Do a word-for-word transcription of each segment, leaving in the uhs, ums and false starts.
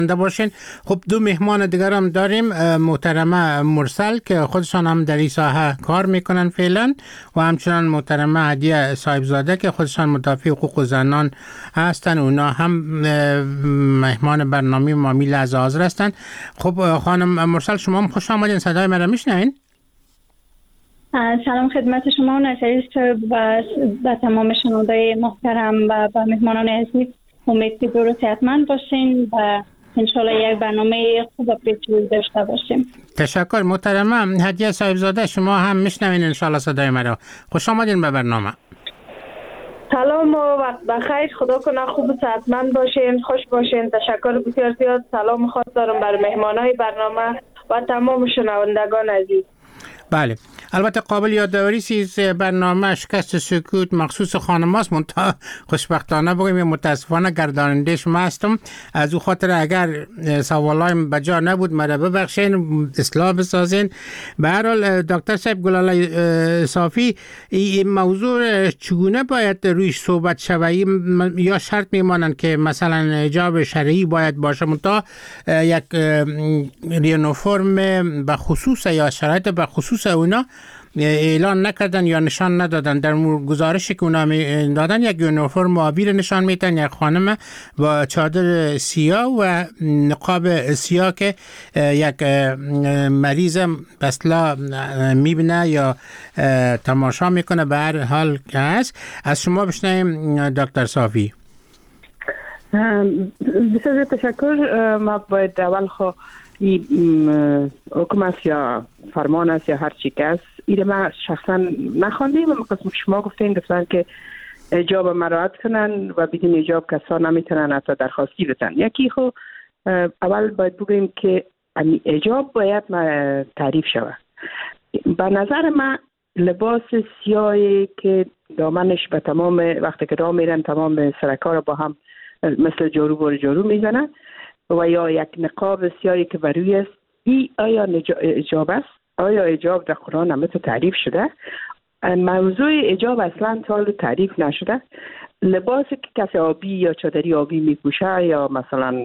باشین. خب دو مهمان دیگر هم داریم، محترمه مرسل که خودشان هم در این ساحه کار میکنن فعلا و همچنان محترمه هدیه صاحبزاده که خودشان مدافع حقوق زنان هستن. اونا هم مهمان برنامه ما میل از حاضر هستن. خب خانم مرسل شما هم خوش آمدین، صدای مرا میشنوین؟ سلام خدمت شما و نشریست و به تمام شنوندای محترم و به مهمانان عزیز. امید که دور و صحتمند باشین و انشالله یک برنامه خوب و پیچیده داشته باشیم. تشکر محترمه هدیه صاحبزاده، شما هم میشنوین انشالله صدای مرا. خوش آمدین به برنامه. سلام و وقت بخیر، خدا کنه خوب و صحتمند باشین، خوش باشین. تشکر بسیار زیاد. سلام خاص دارم بر مهمانای برنامه و تمام شنوندگان عزیز. بله، البته قابل یادآوری است برنامه شکست سکوت مخصوص خانم هاست، منتها خوشبختانه بگویم متاسفانه گرداننده شما هستم. از او خاطر اگر سوالایم بجا نبود مرا ببخشین، اصلاح بسازین. به هر حال دکتر صاحب گلاله صافی، این موضوع چگونه باید رویش صحبت شود؟ یا شرط میمانند که مثلا حجاب شرعی باید باشه منتها یک یونیفرم به خصوص یا شرایط به خصوص اونا اعلان نکردن یا نشان ندادن؟ در گزارشی که اونا دادن یک یونیفرم آبی نشان میدن، یک خانم با چادر سیاه و نقاب سیاه که یک مریض بسلا میبینه یا تماشا میکنه. به هر حال که هست، از شما بشنویم دکتر صافی. بسیار تشکر. ما باید اول خو این حکم است یا فرمان است یا هر چی که است، این ما شخصا نخواندیم و قسم شما گفتین گفتن که حجاب مراعات کنن و بدون حجاب کسا نمیتونن حتی درخواستی بدن. یکی خو اول باید بگویم که حجاب باید تعریف شود. به نظر من لباس سیاهی که دامنش به تمام وقتی که راه میرن تمام سرکا رو با هم مثل جارو بار جارو میزنن و یا یک نقاب سیاهی که بر روی است، ای آیا حجاب است؟ آیا حجاب در قرآن هم تعریف شده؟ موضوع حجاب اصلا تا تعریف نشده. لباسی که کسی آبی یا چادری آبی میپوشه یا مثلا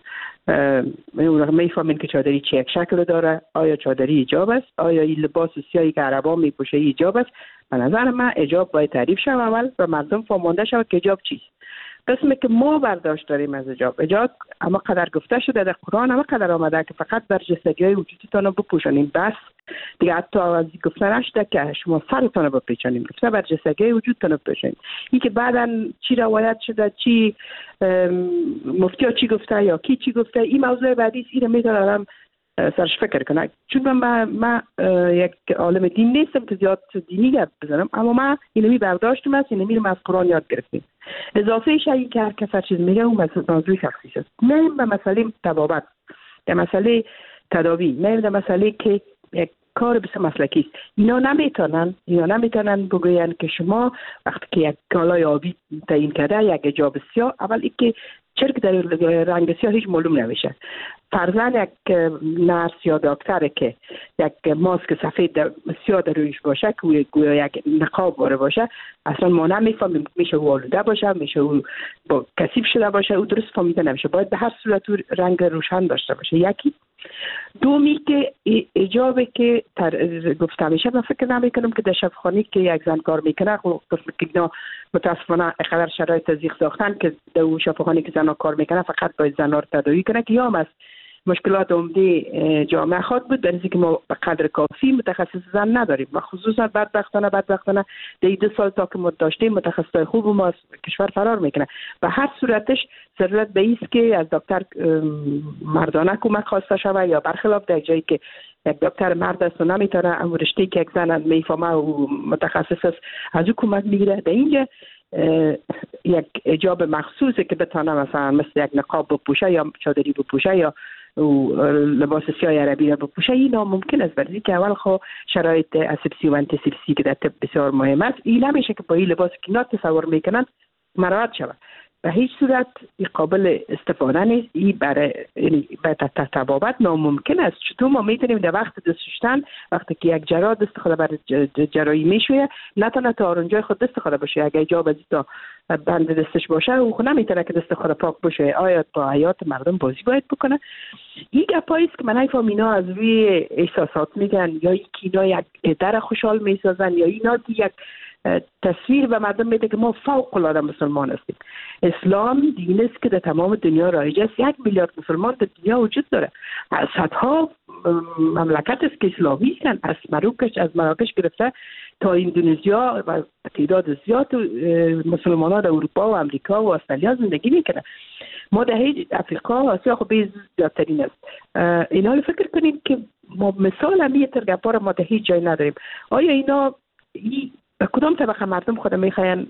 میفهمین که چادری چه یک شکل داره، آیا چادری حجاب است؟ آیا این لباس سیاهی که عربا میپوشه حجاب است؟ به نظر من حجاب باید تعریف شود اول و مردم فهمانده شود که حجاب چیست. قسمی که ما برداشت داریم از حجاب، حجاب اما قدر گفته شده در قرآن، اما قدر آمده که فقط برجستگی های وجودتان رو بپوشانیم، بس دیگه حتی از گفته نشده که شما سرتان رو بپیچانیم، گفته برجستگی وجودتان رو بپوشانیم. این که بعدا چی روایت شده، چی مفتی ها چی گفته یا کی چی گفته، این موضوع بعدی این رو میتونم سرش فکر کنم. چون من, من یک عالم دین نیستم که زیاد دینی گپ بزنم، اما من اینمی برداشتم است، اینمی رو از قرآن یاد گرفتیم. اضافه شایی که هر کس هر چیز میگه اون موضوع شخصی است. نه به مسئله طبابت، به مسئله تداوی، نه به مسئله که یک کار بس مسلکی است. اینا نمیتونن اینا نمیتونن بگوین که شما وقتی که یک کالای آبی تعیین کرده یک حجاب سیاه، اول اینکه چرک در رنگ سیاه هیچ معلوم نمیشه. فرضاً یک نرس یا دکتر که یک ماسک سفید سیاه در رویش باشه که گویا یک نقاب باره باشه، اصلا ما نمیفهمیم. میشه او آلوده باشه، میشه او با کثیف شده باشه، او درست فهمیده نمیشه. باید به هر صورت رنگ روشن داشته باشه. یکی دومی که حجابی که گفته میشه، من فکر نمیکنم که در شفاخانه که یک زن کار میکنه، خب که اینا متاسفانه اقدر شرایط زیغ ساختن که در اون شفاخانه که زنها کار میکنه فقط باید زنها رو تداوی کنه که یا هم از مشکلات عمده جامعه خود بود، در که ما به قدر کافی متخصص زن نداریم و خصوصا بدبختانه بدبختانه در دو سال تا که ما داشتیم متخصصای خوب ما از کشور فرار میکنه. و هر صورتش ضرورت به ایست که از دکتر مردانه کمک خواسته شود یا برخلاف در جایی که یک دکتر مرد است و نمیتونه اون رشته که یک زن میفهمه و متخصص است از او کمک میگیره. در اینجا یک حجاب مخصوصی که بتونه مثلا مثل یک نقاب بپوشه یا چادری بپوشه یا لباس سیاه عربی را بپوشه، این ناممکن است. برای که اول خو شرایط اسپسی و انتسپسی که در طب بسیار مهم است، این نمیشه که با این لباس که اینا تصور میکنن مراعات شود. به هیچ صورت قابل استفاده نیست. این برای یعنی به تطبابت ناممکن است. چطور ما میتونیم در وقت دست شستن وقتی که یک جراح دست خود بر جراحی میشویه نتونه تا آرنجای خود دست خود باشه، اگه حجاب از تا بند دستش باشه او خود نمیتونه که دست خود پاک باشه. آیا با حیات مردم بازی باید بکنه؟ یک گپایی است که من نفهم اینا از روی احساسات میگن، یا اینکه اینا یک در خوشحال میسازن، یا اینا یک تصویر به مردم میده که ما فوق العاده مسلمان هستیم. اسلام دین است که در تمام دنیا رایج است. یک میلیارد مسلمان در دنیا وجود داره. صدها مملکت است که اسلامی هستند، از مراکش از مراکش گرفته تا اندونزیا و تعداد زیاد مسلمانان در اروپا و امریکا و استرالیا زندگی میکنن. ما در افریقا و آسیا خب زیادترین است. اینا رو فکر کنیم که ما مثال همی ترگپا رو ما در هیچ جای نداریم. آیا اینا ای کدام طبقه مردم خود میخواین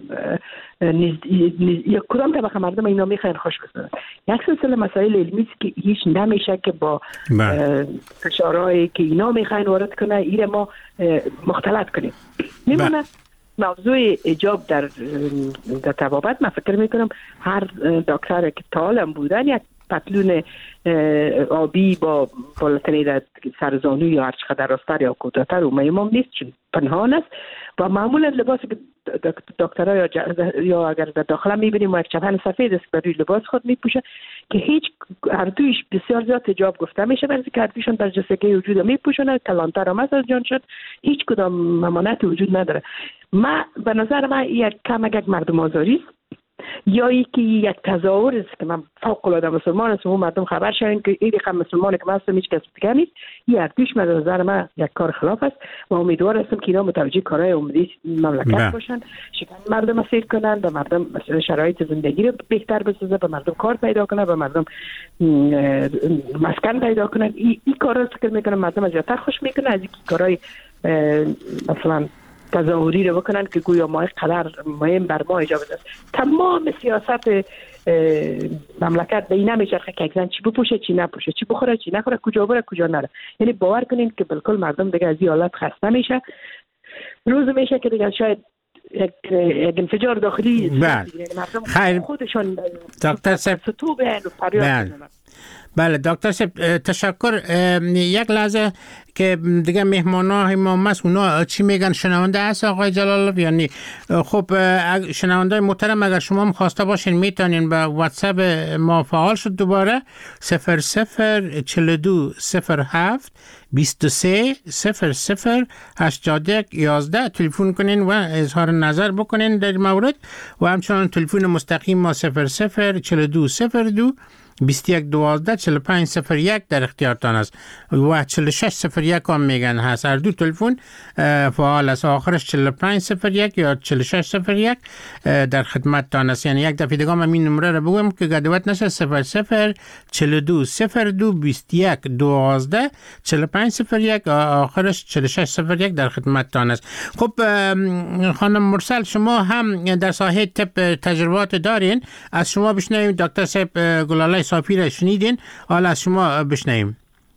یا کدام طبقه مردم اینا میخواین خوش بسازن؟ یک سلسله مسائل علمی است که هیچ نمیشه که با فشارهایی که اینا میخواین وارد کنه ایره ما مختلط کنیم. میمونه موضوع ایجاب در در طبابت. من فکر میکنم هر دکتر که طالم بودن یک پتلون آبی با بالاتنی در سرزانو یا هر چقدر راستر یا کوتاه‌تر و میمام نیست، چون پنهان است و معمولا لباسی که دکترها یا, یا اگر در داخل میبینیم و یک چپن سفید است بر روی لباس خود میپوشه که هیچ هر دویش بسیار زیاد حجاب گفته میشه، برای که هر دویشون در جسکه وجود میپوشونه، کلانتر هم از جان شد، هیچ کدام ممانعتی وجود نداره. ما به نظر من یک کم یک مردم آزاری است، یا یکی یک تظاهر است که من فوق العاده مسلمان هستم و مردم خبر شدن که این رقم مسلمانی که من هستم هیچ کس دیگه نیست. این اردیش به نظر من یک کار خلاف است و امیدوار هستم که اینا متوجه کارهای عمومی مملکت باشن، شکن مردم اسیر کنن، به مردم شرایط زندگی رو بهتر بسازه، به مردم کار پیدا کنه، به مردم مسکن پیدا کنن. این ای کارا فکر میکنم مردم زیادتر خوش میکنه از اینکه کارهای مثلا تظاهری رو بکنن که گویا ما قدر مهم بر ما اجازه است. تمام سیاست مملکت به این نمیچرخه که یک زن چی بپوشه چی نپوشه، چی بخوره چی نخوره، کجا بره کجا نره. یعنی باور کنین که بالکل مردم دیگه از این حالت خسته میشه. روز میشه که دیگه شاید یک انفجار داخلی خیر خودشون دکتر صاحب تو به فریاد بزنن. بله دکتر صاحب تشکر. یک لحظه که دیگه مهمانا ما مس اونا چی میگن شنونده هست آقای جلال یعنی خب شنونده محترم اگر شما خواسته باشین میتونین به واتساپ ما فعال شد دوباره صفر صفر چهل و دو صفر هفت بیست و سه صفر صفر هشتاد و یک یازده تلفن کنین و اظهار نظر بکنین در مورد و همچنان تلفن مستقیم ما صفر صفر چهل و دو صفر دو بیست و یک دوازده چهل و پنج صفر یک در اختیارتان است و چهل و شش صفر یک هم میگن هست. هر دو تلفن فعال است، آخرش چهل و پنج صفر یک یا چهل و شش صفر یک در خدمتتان است. یعنی یک دفعه دیگه من این نمره رو بگم که گدوت نشه صفر صفر چهل و دو صفر دو بیست و یک دوازده چهل و پنج صفر یک آخرش چهل و شش صفر یک در خدمتتان است. خب خانم مرسل شما هم در ساحه طب تجربات دارین، از شما بشنویم. دکتر صاحب گلاله صافی را شنیدین، حالا از شما بشنویم.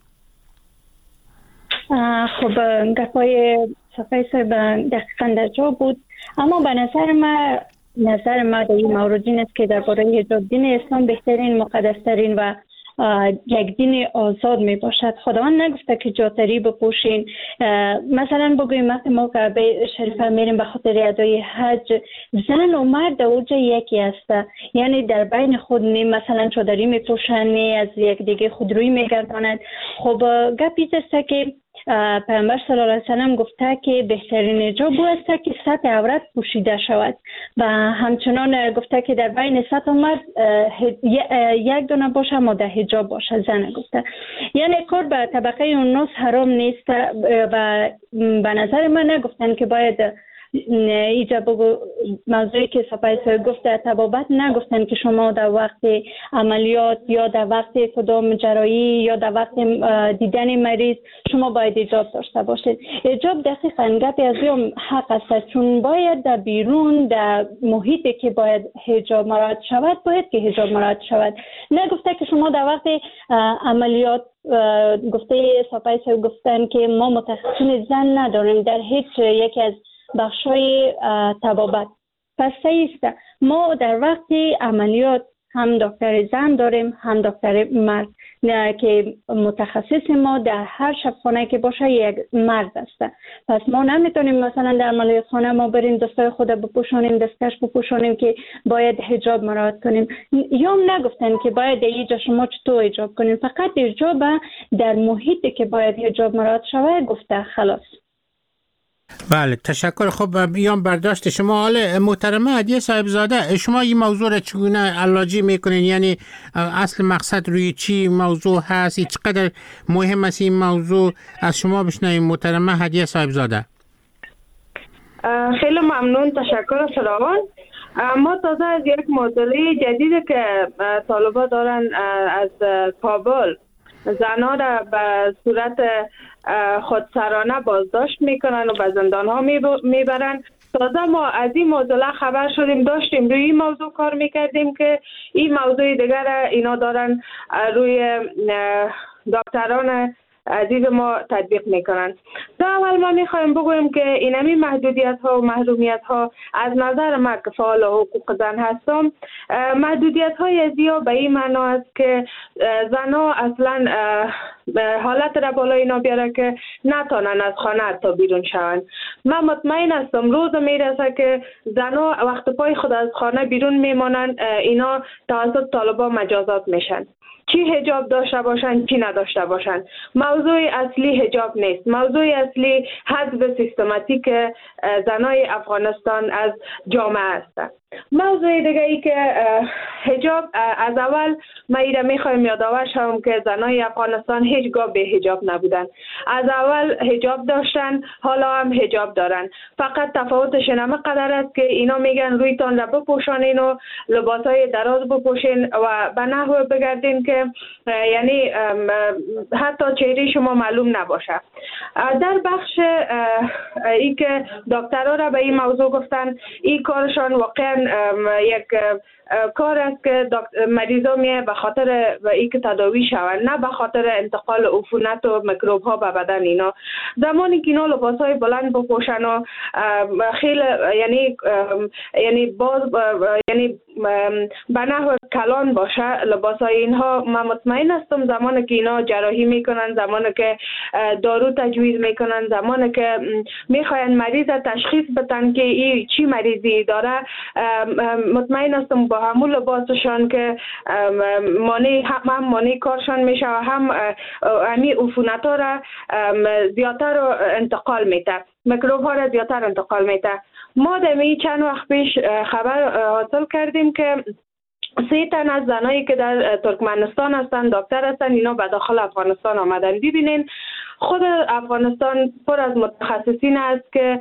خب گپای صفحه صاحب دقیقا در جا بود، اما به نظر ما نظر ما در این مورد این است که درباره حجاب دین اسلام بهترین مقدسترین و یک دین آزاد می باشد. خداوند نگفته که جاتری بپوشین. مثلا بگویم وقتی ما کعبه شریفه میریم به خاطر ادای حج، زن و مرد اوجه یکی است، یعنی در بین خود نی مثلا چادری می پوشن، از یک دیگه خودرویی می گرداند. خب گپی است که پیامبر صلی الله علیه و سلم گفته که بهترین حجاب است که سطح عورت پوشیده شود و همچنان گفته که در بین سطح مرد یک دونه باشه ماده حجاب باشه. زن گفته یعنی کار به طبقه اوناس حرام نیست و به نظر من نگفتن که باید ایجا بگو موضوعی که سپایس گفته طبابت نگفتن که شما در وقت عملیات یا در وقت کدام جراحی یا در وقت دیدن مریض شما باید حجاب داشته باشید. حجاب دقیقاً گپی از این حق است، چون باید در بیرون در محیطی که باید حجاب مراعات شود باید که حجاب مراعات شود. نگفته که شما در وقت عملیات گفته سپایس گفتن که ما متخصصین زن نداریم در هیچ یکی از بخشای طبابت. پس سیست ما در وقت عملیات هم دکتر زن داریم هم دکتر مرد که متخصص ما در هر شبخانه که باشه یک مرد است. پس ما نمیتونیم مثلا در عملیاتخانه ما بریم دستای خود بپوشانیم، دستکش بپوشانیم که باید حجاب مراعات کنیم. یا نگفتن که باید اینجا شما چطور حجاب کنیم، فقط حجاب در محیطی که باید حجاب مراعات شود گفته خلاص. بله تشکر. خب بیان برداشت شما. حالا محترمه هدیه صاحبزاده، شما این موضوع را چگونه علاجی میکنین؟ یعنی اصل مقصد روی چی موضوع هست؟ چقدر مهم است این موضوع؟ از شما بشنویم محترمه هدیه صاحبزاده. خیلی ممنون، تشکر فراوان. ما تازه از یک معضله جدیدی که طالبا دارن از کابل زنها را به صورت خودسرانه بازداشت میکنن و به زندان ها میبرن. تازه ما از این موضوع خبر شدیم، داشتیم روی این موضوع کار میکردیم که این موضوع دیگر اینا دارن روی دکتران عزیز ما تطبیق میکنن. در اول ما میخوایم بگویم که اینمی محدودیت ها و محرومیت ها از نظر ما که فعال حقوق زن هستم، محدودیت های زیاد به این معنا است که زنها اصلا حالت را بالای اینا بیاره که نتانن از خانه حتی بیرون شوند. من مطمئن هستم روز میرسه که زنها وقت پای خود از خانه بیرون میمانند، اینا توسط طالبان مجازات میشن. چی حجاب داشته باشن چی نداشته باشن، موضوع اصلی حجاب نیست. موضوع اصلی حذف سیستماتیک زنای افغانستان از جامعه است. موضوع دیگه ای که حجاب، از اول ما ایره میخوایم یادآور شوم که زنای افغانستان هیچگاه به حجاب نبودن. از اول حجاب داشتن، حالا هم حجاب دارن. فقط تفاوتش نمی قدر است که اینا میگن رویتان را بپوشانین و لباسای دراز بپوشین و به نحو بگردین که یعنی حتی چهره شما معلوم نباشه. در بخش ای که دکترها را به این موضوع گفتن، این کارشان واقعا یک کار است که مریضا میه به خاطر ای که تداوی شوند، نه به خاطر انتقال عفونت و میکروب ها به بدن اینا. زمانی که اینا لباس های بلند بپوشن و خیلی یعنی یعنی باز یعنی به نحو کلان باشه لباس های اینها، من مطمئن هستم زمانی که اینا جراحی میکنن، زمانی که دارو تجویز میکنن، زمانی که میخواین مریض تشخیص بدن که این چی مریضی داره، مطمئن هستم با همون لباسشان که مانع هم مانع کارشان میشه و هم همین عفونت ها را زیادتر رو انتقال میده، میکروب ها را زیادتر انتقال میده. ما دمی چند وقت پیش خبر حاصل کردیم که سه تن از زنایی که در ترکمنستان هستن، دکتر هستن، اینا به داخل افغانستان آمدن. ببینین خود افغانستان پر از متخصصین است که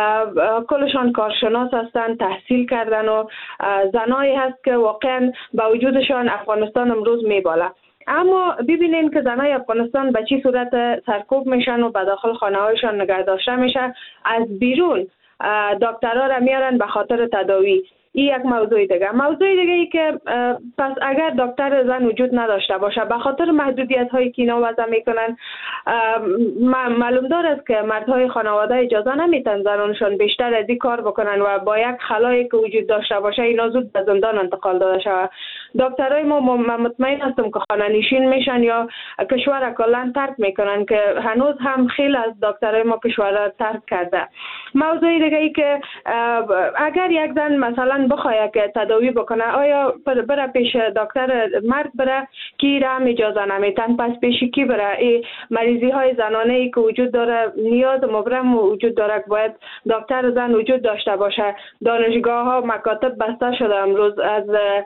کلشان کارشناس هستن، تحصیل کردن و زنایی هست که واقعا با وجودشان افغانستان امروز میباله. اما ببینین که زنای افغانستان به چی صورت سرکوب میشن و به داخل خانه هایشان نگه داشته میشه. از بیرون دکترها را میارن به خاطر تداوی. این یک موضوع دیگه. موضوع دیگه ای که پس اگر دکتر زن وجود نداشته باشه به خاطر محدودیت هایی که اینا وضع میکنن، معلوم دار است که مردهای خانواده اجازه نمیتن زنانشان بیشتر از این کار بکنن و با یک خلایی که وجود داشته باشه اینا زود به زندان انتقال داده شود. دکترای ما مطمئن هستم که خانه نشین میشن یا کشور کلا ترک میکنن، که هنوز هم خیلی از دکترای ما کشور را ترک کرده. موضوع دیگه ای که اگر یک زن مثلا بخواد که تداوی بکنه، آیا بره پیش دکتر مرد بره که را هم اجازه نمیتن، پس پیش کی بره؟ این مریضی های زنانه ای که وجود داره، نیاز مبرم وجود داره که باید دکتر زن وجود داشته باشه. دانشگاه ها مکاتب بسته شده امروز، از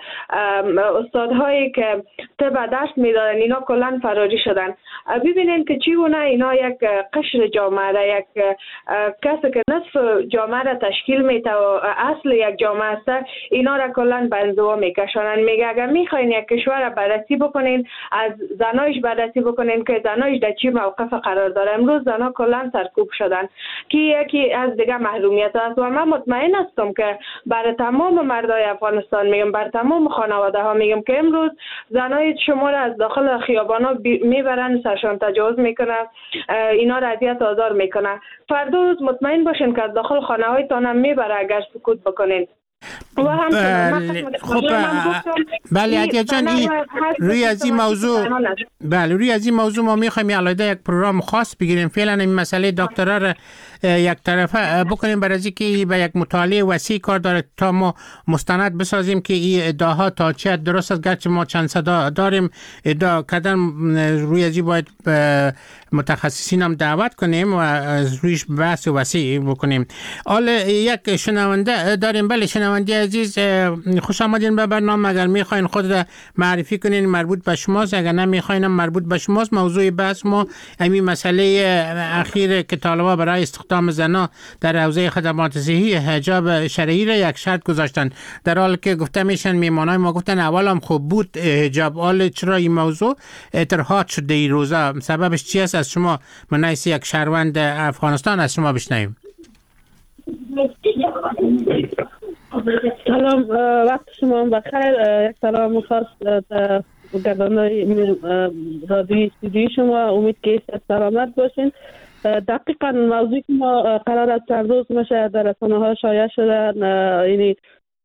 استادهایی که طب درس میدادن اینا کلا فراری شدن. ببینین که چیونه اینا یک قشر جامعه را، یک کسی که نصف جامعه را تشکیل میده و اصل یک جامعه است، اینا را کلا به انزوا میکشانن. میگه اگر میخواین یک کشور را بررسی بکنین، از زنایش بررسی بکنین که زنایش در چی موقف قرار داره. امروز زنا کلا سرکوب شدن که یکی از دیگه محرومیت است و من مطمئن هستم که برای تمام مردای افغانستان میگم، بر تمام خانواده ها میگم که امروز زنای شما را از داخل خیابانا میبرن، سرشان تجاوز میکنن، اینا را اذیت و آزار میکنن. فردا روز مطمئن باشین که از داخل خانه هایتان هم میبره اگر سکوت بکنین. بله خب بله عدیه جان این روی از این موضوع بله روی از این موضوع ما میخوایم علاوه یک پروگرام خاص بگیریم. فعلا این مسئله دکترا را یک طرفه بکنیم برای اینکه به یک مطالعه وسیع کار داره تا ما مستند بسازیم که این ادعاها تا چه درست است. گرچه ما چند صدا داریم ادعا کردن، روی از این باید متخصصین هم دعوت کنیم و از رویش بحث وسیع بکنیم. حالا یک شنونده داریم. بله شنونده عزیز خوش آمدین به برنامه. اگر میخواین خود را معرفی کنین مربوط به شماست، اگر نمیخواین مربوط به شماست. موضوع بحث ما همین مسئله اخیر که طالبان برای استخدام زنان در حوزه خدمات صحی حجاب شرعی را یک شرط گذاشتن، در حالی که گفته میشن میمانای ما گفتن اول هم خوب بود حجاب. حال چرا این موضوع اطراحات شده این روزا؟ سببش چی است؟ از شما منایس یک شهروند افغانستان از شما بشنویم. سلام، وقت شما بخیر. یک سلام خاص گردانای رادیوی استودیوی شما، امید که سلامت باشین. دقیقا موضوعی که ما قرار است چند روز میشه در رسانه ها شایع شده، یعنی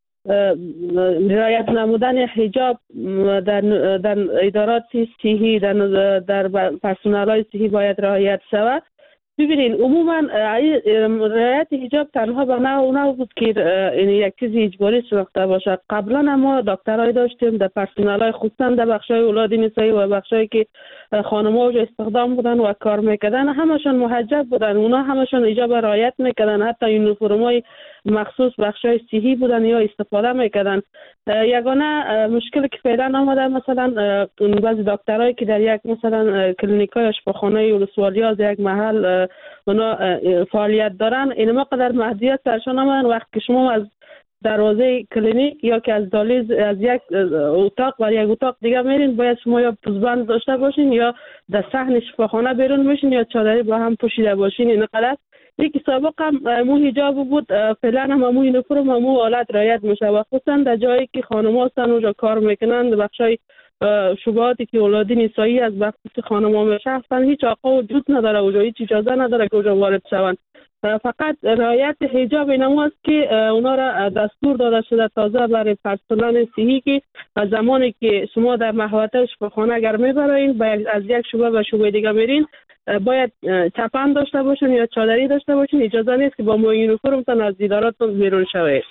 رعایت نمودن حجاب در در ادارات صحی، در در پرسنل های صحی باید رعایت شود. ببینین عموما رعایت حجاب تنها به نوع نوع بود که این یک چیز اجباری شناخته باشه. قبلا ما دکترای داشتیم در پرسنل های خصوصا در بخشای اولاد نسایی و بخشایی که خانم‌ها اوج استخدام بودن و کار میکردن همشون محجب بودن، اونا همشون حجاب رعایت میکردن، حتی یونیفرمای مخصوص بخشای صحی بودن یا استفاده میکردن. یگانه مشکلی که فعلا آمده مثلا بعضی دکترایی که در یک مثلا کلینیکای اشپاخانه ولسوالی از یک محل اونا فعالیت دارن، اینما قدر محدودیت سرشان آمدن. وقت که شما از دروازه کلینیک یا که از دالیز از یک اتاق و یک اتاق دیگه میرین، باید شما یا پوزبند داشته باشین یا در صحن شفاخانه بیرون باشین یا چادری با هم پوشیده باشین. این قدر یکی سابق هم مو حجاب بود، فعلا هم مو یونیفرم هم مو حالت رعایت میشه و خصوصا در جایی که خانم‌ها هستن اونجا کار میکنن، بخشای شبهاتی که اولادی نسایی از بخش خانم‌ها میشه هستن، هیچ آقا وجود نداره اونجا، هیچ اجازه نداره که اونجا وارد شوند. فقط رعایت حجاب اینم است که اونا را دستور داده شده تازه برای پرسنل صحی که زمانی که شما در محوطه شفاخانه اگر میبرین باید از یک شعبه به شعبه دیگه میرین باید چپن داشته باشین یا چادری داشته باشین. اجازه نیست که با مو یونیفرمتون از دیداراتون بیرون شوید.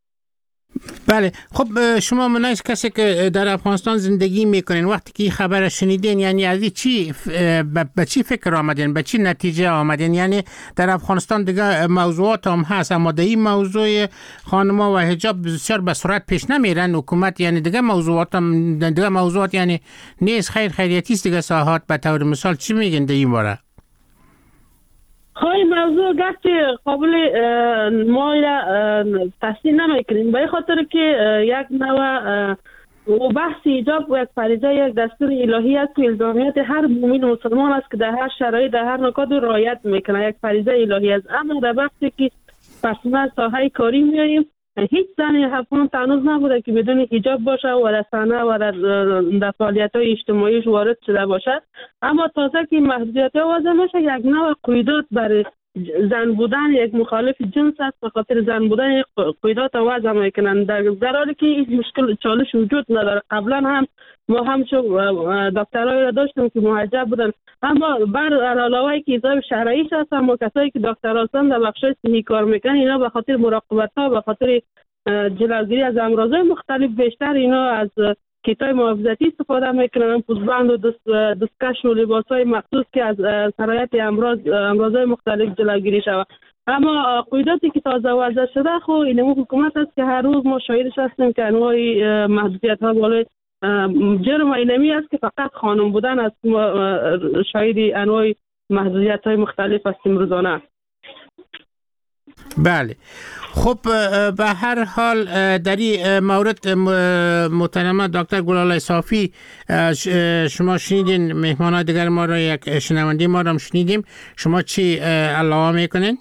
بله خب شما منایس کسی که در افغانستان زندگی میکنین وقتی که خبر شنیدین یعنی از چی به چی فکر آمدین، به چی نتیجه آمدین؟ یعنی در افغانستان دیگه موضوعات هم هست اما در این موضوع خانم‌ها و حجاب بسیار به سرعت پیش نمیرن حکومت، یعنی دیگه موضوعات هم دیگه موضوعات یعنی نیست خیر خیریتی است دیگه ساحات. به طور مثال چی میگین در این باره؟ خواهی موضوع گرچه قابل ما را تحسین نمیکنیم به خاطر که یک نوع و بحث حجاب و یک فریضه یک دستور الهی است که الزامیت هر مومن مسلمان است که در هر شرایط در هر نکات رعایت میکنه، یک فریضه الهی است. اما در وقتی که پرسنل ساحه کاری میاییم هیچ زنی افغان تنوز نبوده که بدون حجاب باشه و در صحنه و در فعالیت‌های اجتماعیش وارد شده باشد. اما تازه که محدودیت‌ها وضع میشه یک نوع قیودات برای زن بودن یک مخالف جنس است، به خاطر زن بودن قیودات وضع میکنن در حالی که هیچ مشکل چالش وجود نداره. قبلا هم ما هم شو دکترایی را داشتیم که محجب بودن، اما بر علاوه که حجاب شرعی هست اما کسایی که دکتر هستن در بخش صحی کار میکنن اینا به خاطر مراقبت ها به خاطر جلوگیری از امراضهای مختلف بیشتر اینا از کیتای محافظتی استفاده میکنن، پوزبند و دست دستکش و لباسای مخصوص که از سرایت امراض امراضهای مختلف جلوگیری شود. اما قیوداتی که تازه وضع شده خو این حکومت است که هر روز ما شاهدش هستیم که انواع محدودیت ها بالای جرم اینمی است که فقط خانم بودن است. شاهد انواع محدودیت های مختلف هستیم روزانه. بله خب به هر حال در این مورد محترم دکتر گلالای صافی شما شنیدین، مهمانان دیگر ما را یک شنونده ما را شنیدیم، شما چی علاوه میکنین؟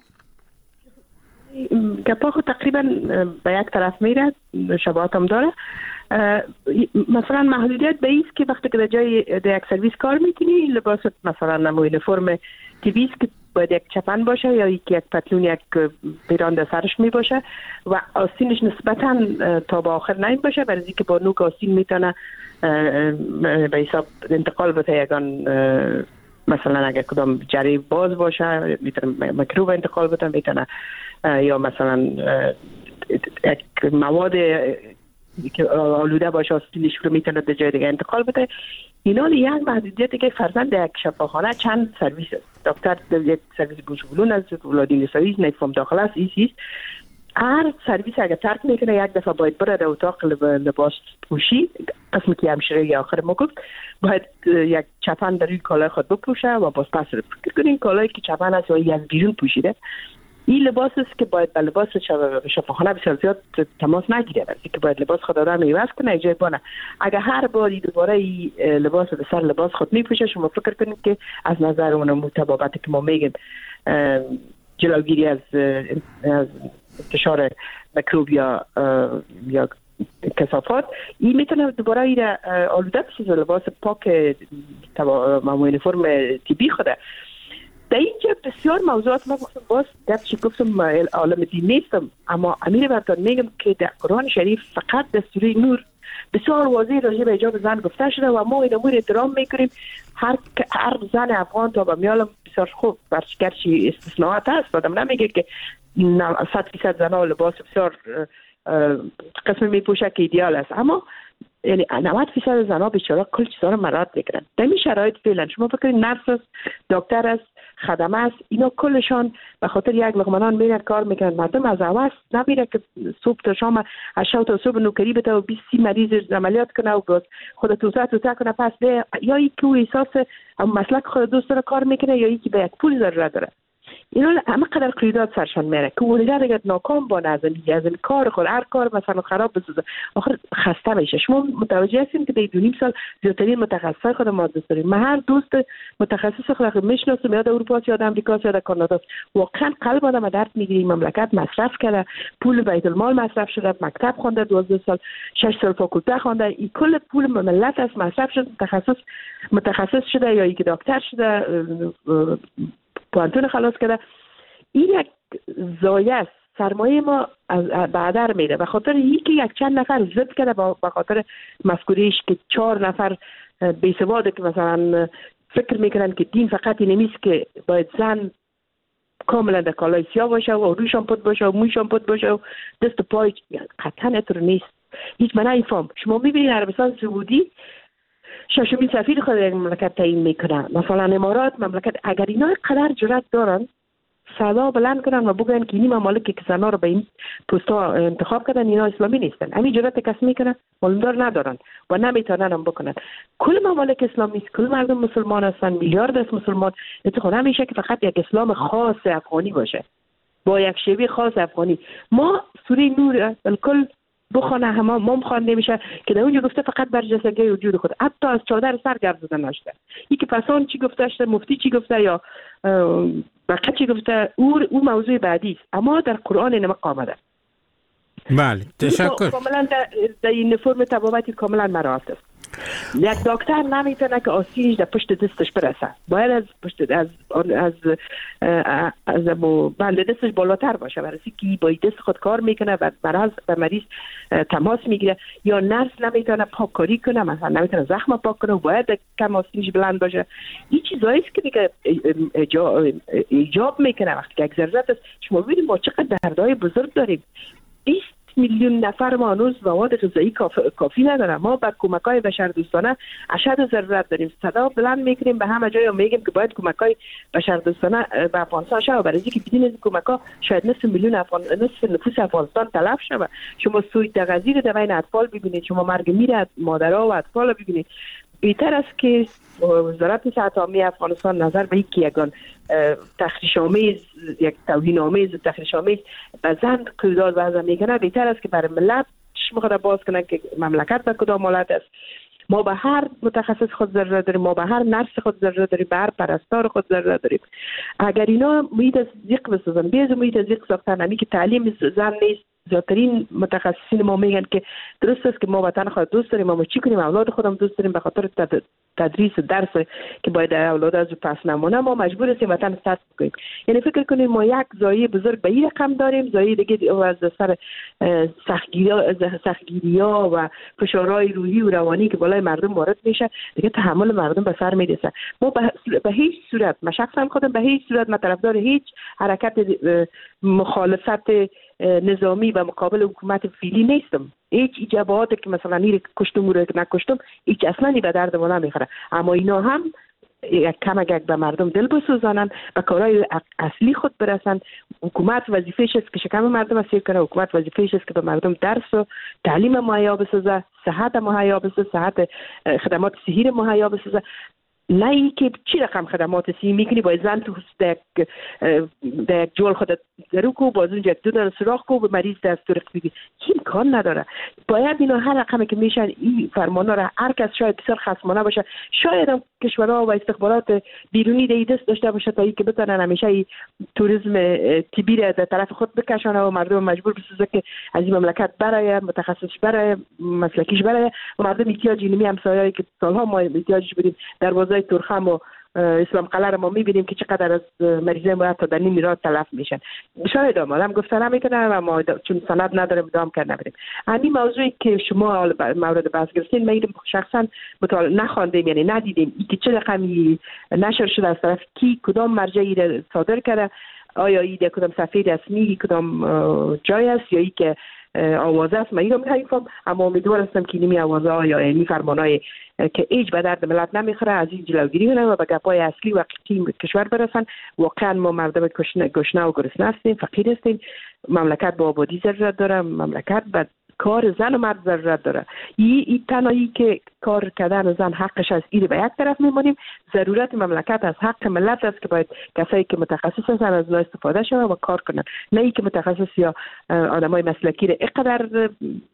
گپا خود تقریبا به یک طرف میره، شباهت هم داره. مثلا محدودیت به ایست که وقتی که در جای در یک سرویس کار میکنی لباس مثلا نمو یونیفرم تیبیست که باید یک چپن باشه یا یک یک پتلون یک پیران در سرش می باشه و آستینش نسبتا تا به آخر نیم باشه، برای اینکه با نوک آستین میتونه به حساب انتقال بده یگان مثلا اگر کدام جری باز باشه میتونه میکروب انتقال بده، میتونه یا مثلا یک مواد که آلوده باشه آستینش رو میتونه به جای دیگه انتقال بده. اینا یک محدودیتی که فرزند یک شفاخانه چند سرویس است. دکتر یک سرویس گوشگلون است، ولادین سرویس نیفم داخل است، ایسیست. هر سرویس اگر ترک میکنه یک دفعه باید بره در اتاق لباس پوشی، قسمی که همشیره یا آخر ما گفت باید یک چپن در روی کالای خود بپوشه و باز پس رو فکر کنین کالایی که چپن است یا از بیرون پوشیده. این لباس است که باید با لباس شفاخانه بسیار زیاد تماس نگیره، برای که باید لباس خود آدم میوز کنه ایجای بانه. اگر هر باری دوباره این لباس به سر لباس خود میپوشه، شما فکر کنید که از نظر اون مطابقتی که ما میگیم جلوگیری از از انتشار میکروب یا یا کثافات، این میتونه دوباره این آلوده بشه لباس پاک معمول فرم طبی خوده. در اینجا بسیار موضوعات ما گفتم، باز در چی گفتم عالم دین نیستم، اما امیر برتان میگم که در قرآن شریف فقط دستوری نور بسیار واضح راجع به حجاب زن گفته شده و ما این امور احترام میکنیم. هر هر زن افغان تا به میالم بسیار خوب برشگرچی استثناءات هست، آدم نمیگه که صد فیصد زنها لباس بسیار قسم میپوشه که ایدئال است، اما یعنی نود فیصد زنها بیچاره کل چیزا رو مراد میکنن. در این شرایط فعلا شما فکر کنید نرس است، دکتر است، خدمه است، اینا کلشان به خاطر یک لقمه میرن کار میکنن. مردم از اول نمیره که صبح تا شام از شب تا صبح نوکری بده و بیست مریض عملیات کنه و خود توسعه توسعه کنه، پس به یا یکی احساس مسلک خود دوست داره کار میکنه یا یکی به یک پول ضرورت داره. اینا همه قدر قیودات سرشان میره که اونجا دیگه ناکام با نظمی از این کار خود هر کار مثلا خراب بسازه آخر خسته میشه. شما متوجه هستین که در دو نیم سال زیادترین متخصصای خود ما دوست داریم. من هر دوست متخصص خود میشناسم، یا در اروپا یا در آمریکا یا در کانادا، واقعا قلب آدم درد میگیره. مملکت مصرف کرده، پول بیت المال مصرف شده، مکتب خونده، دوازده سال شش سال فاکولته خونده، این کل پول ملت از مصرف شده، تخصص متخصص شده یا یک دکتر شده، پانتون خلاص کرده. این یک زایه است، سرمایه ما از بعدر میره. به خاطر یکی یک چند نفر ضد کرده، به خاطر مفکوریش که چهار نفر بیسواده که مثلا فکر میکنن که دین فقط این نیست که باید زن کاملا در کالای سیاه باشه و روشان پد باشه و مویشان پد باشه و دست و پای، قطعا اتر نیست. هیچ منع این فهم. شما میبینید عربستان سعودی ششمین سفیر خود یک مملکت تعیین میکنه، مثلا امارات مملکت. اگر اینا قدر جرأت دارن صدا بلند کنن و بگن که این ممالک که زنا رو به این پستا انتخاب کردن اینا اسلامی نیستن، همین جرأت کس میکنن، معلومدار ندارن و نمیتونن هم بکنن. کل ممالک اسلامی است، کل مردم مسلمان هستن، میلیارد است مسلمان. اتفاقا نمیشه که فقط یک اسلام خاص افغانی باشه با یک شیوه خاص افغانی. ما سوره نور بالکل بخونه همه مام خوانده میشه که در اونجا گفته فقط برجستگی وجود خود، حتی از چادر سر گردیده نشده. این که پسان چی گفته شده، مفتی چی گفته یا بقیه چی گفته، او او موضوع بعدی است، اما در قرآن اینم آمده. بله تشکر. کاملا در این فرم تبابتی کاملا مراعات است. یک دکتر نمیتونه که آسیبش در پشت دستش برسه، باید از پشت از از از, از بند دستش بالاتر باشه، برای اینکه با دست خود کار میکنه و مرض به مریض تماس میگیره. یا نرس نمیتونه پاککاری کنه، مثلا نمیتونه زخم پاک کنه، باید کم آسیبش بلند باشه. این چیزایی است که دیگه ایجاب میکنه وقتی که یک ضرورت است. شما ببینید ما چقدر دردهای بزرگ داریم. بیست میلیون نفر ما هنوز مواد غذایی کافی, کافی ندارن. ما به کمک‌های بشردوستانه اشد ضرورت داریم. صدا بلند میکنیم به همه جای و میگیم که باید کمک‌های بشردوستانه به افغانستان شه، برای اینکه بدون این کمک‌ها شاید نصف میلیون افغان نصف نفوس افغانستان تلف شه. شما سوی تغذیه در بین اطفال ببینید، شما مرگ میره مادرها و اطفال ببینید. بهتر است که وزارت صحت عامه افغانستان نظر به اینکه یگان تخریش آمیز، یک توهین آمیز و تخریش آمیز به زن قیودات وضع میکنه، بهتر است که برای ملت چشم خود باز کنن که مملکت به کدام حالت است. ما به هر متخصص خود ضرورت داریم، ما به هر نرس خود ضرورت داریم، به هر پرستار خود ضرورت داریم. اگر اینا محیط از ضیق بسازن، بیز محیط از ضیق ساختن، همی که تعلیم زن نیست، زیادترین متخصصین ما میگن که درست است که ما وطن خود دوست داریم، اما چی کنیم؟ اولاد خودم دوست داریم، به خاطر تدریس درس که باید اولاد از پس نمونه ما مجبور هستیم وطن ترک کنیم. یعنی فکر کنیم ما یک زایه بزرگ به این رقم داریم، زایه دیگه از سر سختگیری‌ها و فشارهای روحی و روانی که بالای مردم وارد میشه دیگه تحمل مردم به سر میرسه. ما به هیچ صورت، من شخصا خودم به هیچ صورت من طرفدار هیچ حرکت مخالفت نظامی و مقابل حکومت فعلی نیستم. هیچ جواباتی که مثلا نیره کشتم رو نکشتم هیچ اصلا به درد ما نمیخوره، اما اینا هم یک کم اگر به مردم دل بسوزانند و کارهای اصلی خود برسند. حکومت وظیفه‌اش است که شکم مردم اسیر کنه، حکومت وظیفه‌اش است که به مردم درس و تعلیم مهیا بسازه، صحت مهیا بسازه، صحت خدمات صحی مهیا بسازه. نه ای که چی رقم خدمات صحی میکنی باید زن تو در یک جول خودت درو کو، باز اونجا یک دو سراخ کو به مریض دست تو رقم این کار نداره. باید اینا هر رقمی که میشن این فرمانا را هر کس شاید بسیار خصمانه باشه، شاید هم کشورها و استخبارات بیرونی دی دست داشته باشه تا ای که بتونن همیشه ای توریسم طبی را در طرف خود بکشانه و مردم مجبور بسازه که از این مملکت برای متخصص برای مسلکیش برای و مردم احتیاج اینمی همسایه‌ای که سالها ما احتیاجش بودیم در بازار ترخم و اسلام قلعه رو ما میبینیم که چقدر از مریضای ما تا در نیم راه تلف میشن. شاید آمدم گفتن نمیکنم و ما چون سند نداریم دام کرد نبریم. همین موضوعی که شما مورد بحث گرفتین من شخصا مطالعه نخواندیم، یعنی ندیدیم ای که چه رقمی نشر شده از طرف کی کدام مرجعی را صادر کرده، آیا ایده کدام صفحه رسمی کدام جای است یا ای که آوازه است. من اینو می‌فهمم، اما امیدوار هستم که اینمی آوازه یا این فرمانای که هیچ به درد ملت نمیخوره از این جلوگیری کنه و به گپای اصلی و حقیقی کشور برسن. واقعا ما مردم گشنه و گرسنه هستیم، فقیر هستیم، مملکت با آبادی ضرورت داره، مملکت به کار زن و مرد ضرورت داره. این ای تنهایی که کار کردن زن حقش است، این به یک طرف میمونیم. ضرورت مملکت از حق ملت است که باید کسایی که متخصص هستن از اونها استفاده شون و کار کنن، نه ای که متخصص یا آدمای مسلکی را اینقدر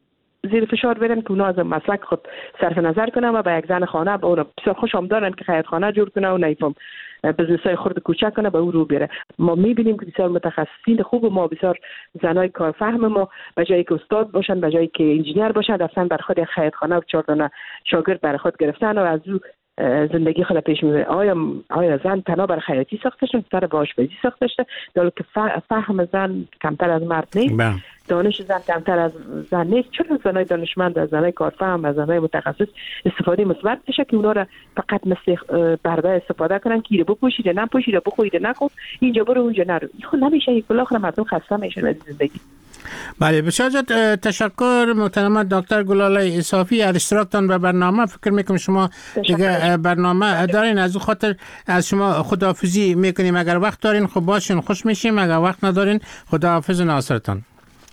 زیر فشار برن که اونا از مسلک خود صرف نظر کنن و به یک زن خانه به اون بسیار خوش آمدارن که خیاط خانه جور کنه و نیفهم بزنسای خرد کوچک کنه به او رو بره. ما میبینیم که بسیار متخصصین خوب ما، بسیار زنای کارفهم ما به جایی که استاد باشن، به جایی که انجینیر باشن، رفتن بر خود خیاط خانه و چهار تا شاگرد بر خود گرفتن و از او زندگی خود پیش میبره. آیا آیا زن تنها بر خیاطی ساخته شده، سر به آشپزی ساخته شده، در حالی که فهم زن کمتر از مرد نیست، دانش زن کمتر از زن نیست. چرا زنای دانشمند، از زنای کارفهم، از زنای متخصص استفاده مثبت بشه که اونا را فقط مثل برده استفاده کنن که ایره بپوشید نه پوشید، بخورید نه خود اینجا برو اونجا نرو. خب نمیشه، یک بالاخره مردم خسته میشن از زندگی. بله بسیار زیاد تشکر محترم دکتر گلاله اصافی از اشتراکتان به برنامه. فکر میکنم شما دیگه برنامه دارین، از اون خاطر از شما خداحافظی میکنیم. اگر وقت دارین خب باشین، خوش میشیم. اگر وقت ندارین خداحافظ ناصرتان.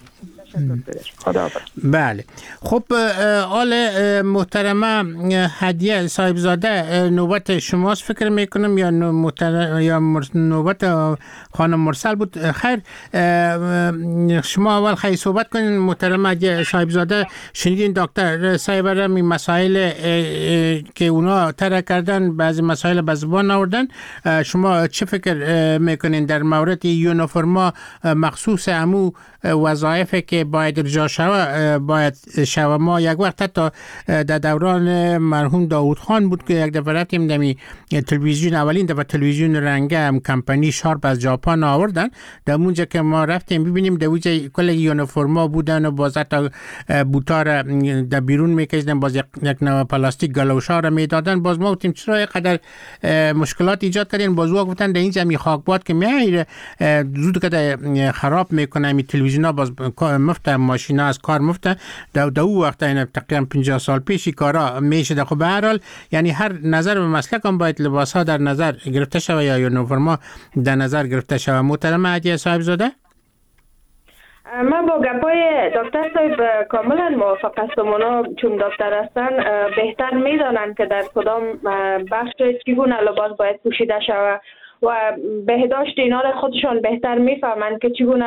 بله خب آل محترمه هدیه صاحبزاده نوبت شماست فکر میکنم، یا یا نوبت خانم مرسل بود. خیر شما اول خیلی صحبت کنین. محترمه هدیه صاحبزاده شنیدین دکتر صاحبه می مسائل که اونا طرح کردن، بعضی مسائل به زبان آوردن. شما چه فکر میکنین در مورد یونیفرما مخصوص امو وظایفی که باید ارجاع شوه باید شوه؟ ما یک وقت حتی در دوران مرحوم داوود خان بود که یک دفعه رفتیم دمی تلویزیون، اولین دفعه تلویزیون رنگه هم کمپانی شارپ از ژاپن آوردن. در اونجا که ما رفتیم ببینیم در اونجا کل یونیفرما بودن و باز حتی بوتا را در بیرون میکشیدن، باز یک نوع پلاستیک گلوشا را میدادن. باز ما گفتیم چرا اینقدر مشکلات ایجاد کردین؟ باز وقت گفتن در اینجا می خاکباد که میایره زود که خراب میکنه می تلویزیونا، باز مفته ماشینا از کار مفته. دو دو وقت این تقریبا پنجاه سال پیشی کارا میشه. خب به هر حال یعنی هر نظر به مسلک هم باید لباس ها در نظر گرفته شوه یا یونیفرما در نظر گرفته شوه. محترم هدیه صاحبزاده، من با گپای دکتر صاحب کاملا موافق هستم. اونا چون دکتر هستن بهتر میدانن که در کدام بخش چگونه لباس باید پوشیده شوه و بهداشت اینا را خودشان بهتر میفهمند که چگونه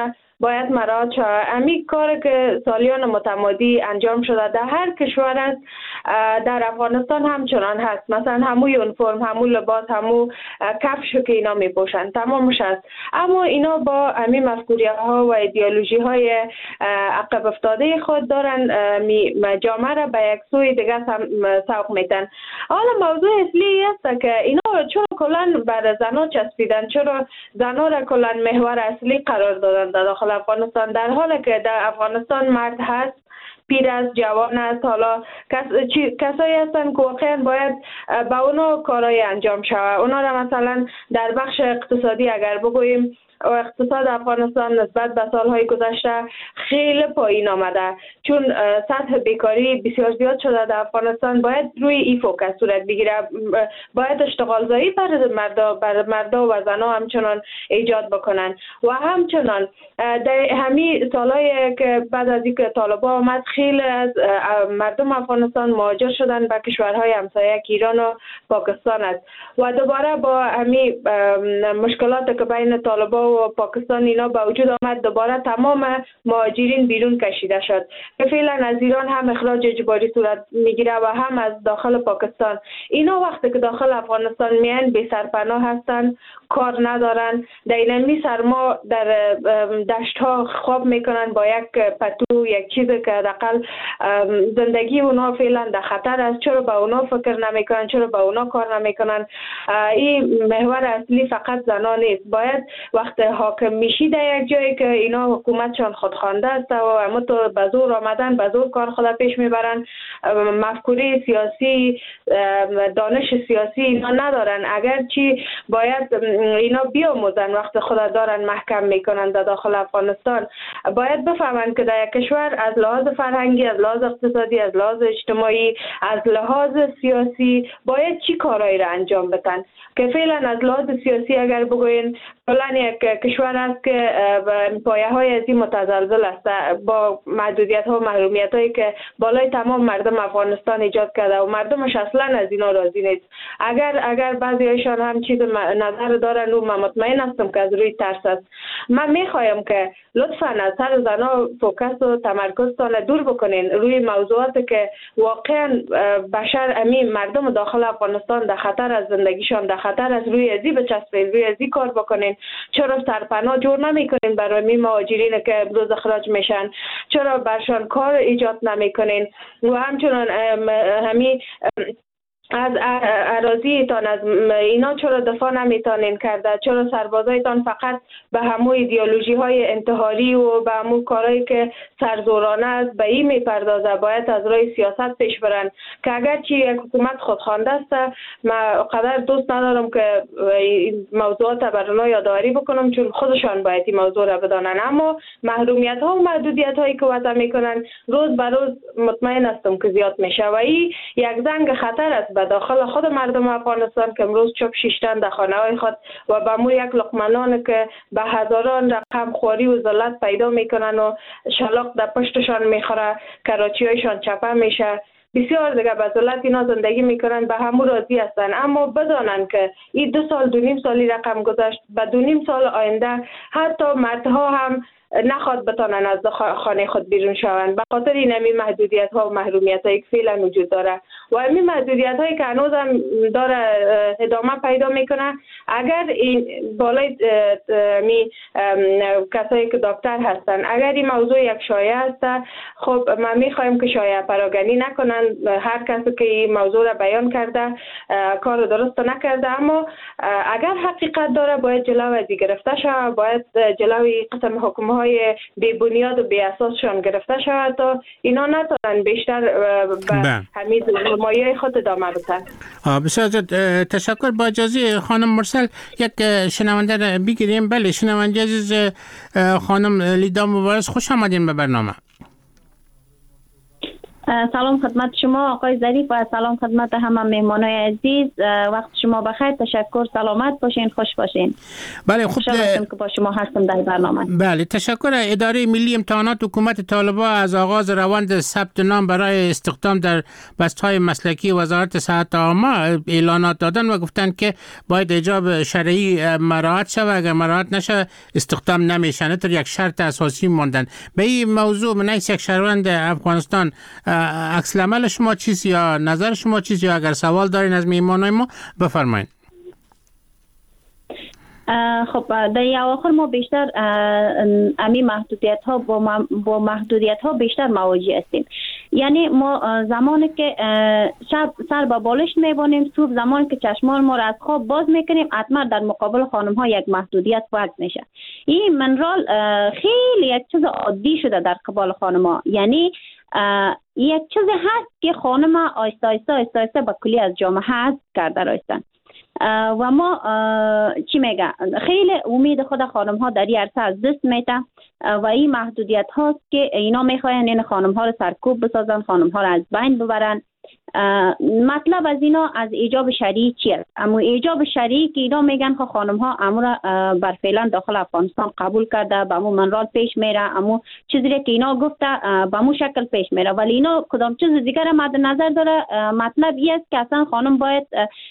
باید مراعات شود. امی کار که سالیان متمادی انجام شده در هر کشور است، در افغانستان همچنان هست. مثلا همون یونیفرم، همون لباس، همون کفش که اینا میپوشن تمامش هست، اما اینا با امی مفکوریه ها و ایدئولوژی های عقب افتاده خود دارن جامعه را به یک سوی دیگه سوق میتن. حالا موضوع اصلی است که اینا چرا کلان بر زنان چسبیدن، چرا زنان را کلان محور اصلی قرار دادن در داخل افغانستان، در حالی که در افغانستان مرد هست، پیر است، جوان است، حالا کس، کسایی هستن که واقعا باید با اونا کارهای انجام شود. اونا را مثلا در بخش اقتصادی اگر بگوییم، و اقتصاد افغانستان نسبت به سالهای گذشته خیلی پایین آمده، چون سطح بیکاری بسیار زیاد شده در افغانستان. باید روی این فوکس صورت بگیره، باید اشتغال زایی بر مردا بر مردا و زنها همچنان ایجاد بکنن. و همچنان در همین سالهای که بعد از اینکه طالبان آمد، خیلی از مردم افغانستان مهاجر شدن به کشورهای همسایه که ایران و پاکستان است و دوباره با همین مشکلات که بین طالبان و پاکستان اینا به وجود آمد، دوباره تمام مهاجرین بیرون کشیده شد که فعلا از ایران هم اخراج اجباری صورت میگیره و هم از داخل پاکستان. اینا وقتی که داخل افغانستان میان بی سرپناه هستن، کار ندارن، در اینمی سرما در دشت ها خواب میکنن با یک پتو، یک چیزی که حداقل زندگی اونا فعلا در خطر است. چرا با اونا فکر نمیکنن؟ چرا با اونا کار نمیکنن؟ این محور اصلی فقط زنان نیست. باید وقت حاکم میشی در یک جایی که اینا حکومتشان خودخوانده است و اما تو به زور آمدن، به زور کار خود پیش میبرن، مفکوره سیاسی، دانش سیاسی اینا ندارن. اگرچی باید اینا بیاموزن وقت خود دارن محکم میکنن در داخل افغانستان، باید بفهمن که در یک کشور از لحاظ فرهنگی، از لحاظ اقتصادی، از لحاظ اجتماعی، از لحاظ سیاسی باید چی کارایی را انجام بدن. که فعلا از لحاظ سیاسی اگر بگوین فلان یک کشور است که پایه های از این متزلزل است با محدودیت ها و محرومیت هایی که بالای تمام مردم افغانستان ایجاد کرده و مردمش اصلا از اینا راضی نیست. اگر اگر بعضی هایشان هم چیز نظر دارن و من مطمئن هستم که از روی ترس است. من میخوایم که لطفا از سر زنا فوکس و تمرکزتان دور بکنین روی موضوعاتی که واقعا بشر امین مردم داخل افغانستان در خطر از زندگیشان، در خطر از روی ازی بچسبین، روی ازی کار بکنین. چرا سرپناه جور نمیکنین برای می مهاجرین که امروز اخراج میشن؟ چرا برشان کار ایجاد نمیکنین؟ و همچنان همین از اراضیتان، از اینا چرا دفاع نمیتونین کرده؟ چرا سربازایتان فقط به همون ایدئولوژی های انتحاری و به همون کارهایی که سرزورانه است به این میپردازه؟ باید از روی سیاست پیش برن که اگرچه یک حکومت خودخوانده است، من قدر دوست ندارم که این موضوعات بر اونها یادآوری بکنم چون خودشان باید این موضوع را بدانن، اما محرومیت ها و محدودیت هایی که وضع میکنن روز به روز مطمئن هستم که زیاد میشه و این یک زنگ خطر است داخل خود مردم افغانستان که امروز چوب شیشتن در خانه های خود و به مو یک لقمه که به هزاران رقم خوری و ذلت پیدا میکنن و شلاق در پشتشان میخوره، کراچی هایشان چپه میشه، بسیار دیگه به ذلت اینا زندگی میکنن، به همون راضی هستن. اما بدانن که این دو سال دو نیم سالی رقم گذشت، به دو نیم سال آینده حتی مردها هم نخواد بتانن از خانه خود بیرون شوند به خاطر این همی محدودیت ها و محرومیت هایی که فعلا وجود داره و همی محدودیت هایی که هنوز هم داره ادامه پیدا میکنه. اگر این بالای می کسایی که دکتر هستن اگر این موضوع یک شایعه است، خب ما میخوایم که شایعه پراگنی نکنن. هر کسی که این موضوع را بیان کرده کار درست نکرده، اما اگر حقیقت داره باید جلو از گرفته شود، باید جلوی قسم حکومت های بی بنیاد و بی اساسشان گرفته شود تا اینا نتونن بیشتر به همین مایه خود ادامه بدن. بسیار تشکر. با اجازه خانم مرسل یک شنونده را بگیریم. بله شنونده عزیز خانم لیدا مبارز، خوش آمدین به برنامه. سلام خدمت شما آقای ظریف و سلام خدمت همه مهمانای عزیز. وقت شما بخیر، تشکر، سلامت باشین، خوش باشین. بله خوب خوشحالم که با شما هستم در برنامه. بله تشکر. اداره ملی امتحانات حکومت طالبان از آغاز روند ثبت نام برای استخدام در بست‌های مسلکی وزارت صحت عامه اعلانات دادن و گفتن که باید حجاب شرعی مراعات شود، اگر مراعات نشه استخدام نمیشن. تو یک شرط اساسی موندن. به این موضوع من یک شهروند افغانستان عکس العمل شما چیست یا نظر شما چیست، یا اگر سوال دارین از میهمانای ما بفرمایید. خب در اواخر ما بیشتر امی محدودیت ها با, با محدودیت ها بیشتر مواجه هستیم. یعنی ما زمانی که شب سر با بالشت میبانیم، صبح زمانی که چشمان ما را از خواب باز میکنیم، حتما در مقابل خانم ها یک محدودیت وضع میشه. این منرال خیلی یک چیز عادی شده در قبال خانم ها. یعنی یک چیز هست که خانم آیسته آیسته آیسته آیسته با کلی از جامعه حذف کرده رایستن و ما چی میگه خیلی امید خود خانم ها در این عرصه از دست میته و این محدودیت هاست که اینا میخواین این خانم ها رو سرکوب بسازن، خانم ها رو از بین ببرن. مطلب از اینا از ایجاب شرعی چیه؟ اما ایجاب شرعی که اینا میگن خب خانم ها امور بر فعلا داخل افغانستان قبول کرده، به امو منرال پیش میره، امو چیزی که اینا گفته به امو شکل پیش میره، ولی اینا کدام چیز دیگر مد نظر داره. مطلب این است که اصلا خانم باید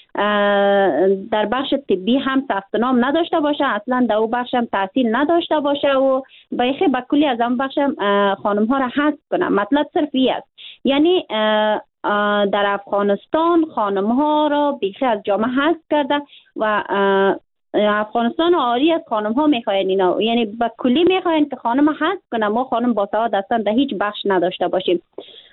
در بخش طبی هم ثبت نام نداشته باشه، اصلا در او بخش هم تحصیل نداشته باشه و بیخی به کلی از اون بخش خانم ها را حذف کنه. مطلب صرف این است. یعنی در افغانستان خانم ها را بیخی از جامعه حذف کرده و افغانستان آری از خانم ها میخواین اینا، یعنی به کلی میخواین که خانم حذف کنه. ما خانم باسواد هستن در هیچ بخش نداشته باشیم.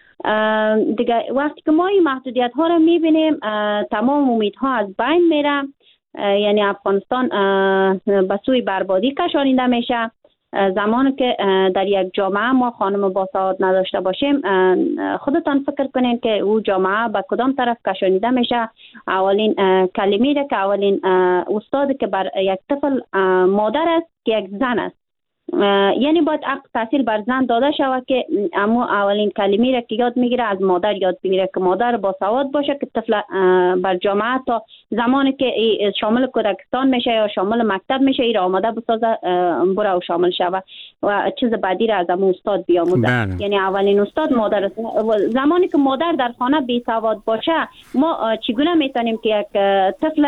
دیگه وقتی که ما این محدودیت ها را میبینیم تمام امیدها از بین میره، یعنی افغانستان به سوی بربادی کشانیده میشه. زمانی که در یک جامعه ما خانم باسواد نداشته باشیم، خودتان فکر کنین که او جامعه به کدام طرف کشانیده میشه. اولین کلمه را که اولین استاد که بر یک طفل مادر است که یک زن است، یعنی باید حق تحصیل بر زن داده شود که اما اولین کلمه را که یاد میگیره از مادر یاد بگیره که مادر باسواد باشه که طفل بر جامعه تا زمانی که شامل کودکستان میشه یا شامل مکتب میشه ای را آماده بسازه بره و شامل شود و چیز بعدی را از امو استاد بیاموزه. یعنی اولین استاد مادر است. زمانی که مادر در خانه بی سواد باشه، ما چگونه میتونیم که یک طفل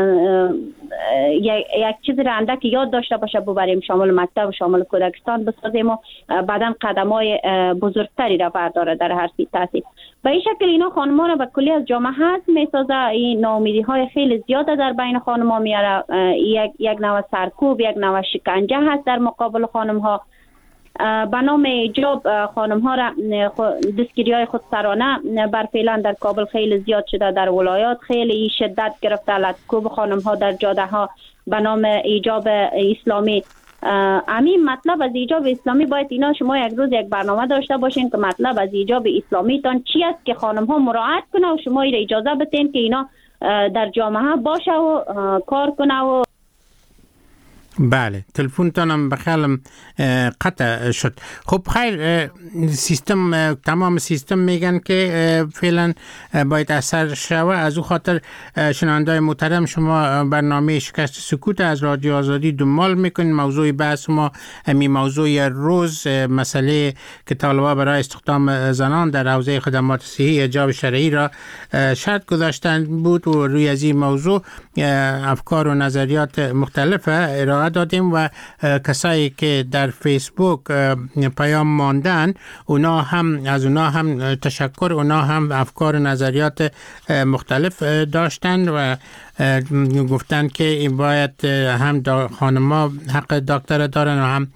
یک چیز را اندک یاد داشته باشه ببریم شامل مکتب و شامل کودکستان بسازیم و بعداً قدم‌های بزرگتری را برداره در هر تحصیل. به این شکل اینا خانم‌ها را به کلی از جامعه حذف می‌سازه. این ناامیدی‌های خیلی زیاده در بین خانم‌ها میاره. یک یک نوع سرکوب، یک نوع شکنجه هست در مقابل خانم‌ها. به نام ایجاب خانم‌ها را دستگیری‌های خودسرانه بر فعلا در کابل خیلی زیاد شده، در ولایات خیلی شدت گرفته. لطکوب خانم‌ها در جاده‌ها به نام ایجاب اسلامی. همین مطلب از ایجاب اسلامی باید اینا شما یک روز یک برنامه داشته باشین که مطلب از ایجاب اسلامی تان چی است که خانم ها مراعات کنه و شما ایره اجازه بتین که اینا در جامعه باشه و کار کنه. و بله تلفنتانم بخیالم قطع شد. خب خیر، سیستم تمام سیستم میگن که فعلا باید اثر شوه. از او خاطر شنونده‌های محترم شما برنامه شکست سکوت از رادیو آزادی دنبال میکنین. موضوع بحث ما می موضوع روز مسئله که طالبان برای استخدام زنان در حوزه خدمات صحی حجاب شرعی را شرط گذاشتن بود و روی از این موضوع افکار و نظریات مختلف ارائه دادیم و کسایی که در فیسبوک پیام ماندن اونا هم از اونا هم تشکر، اونا هم افکار و نظریات مختلف داشتن و گفتن که باید هم خانم‌ها حق دکتر دارن و هم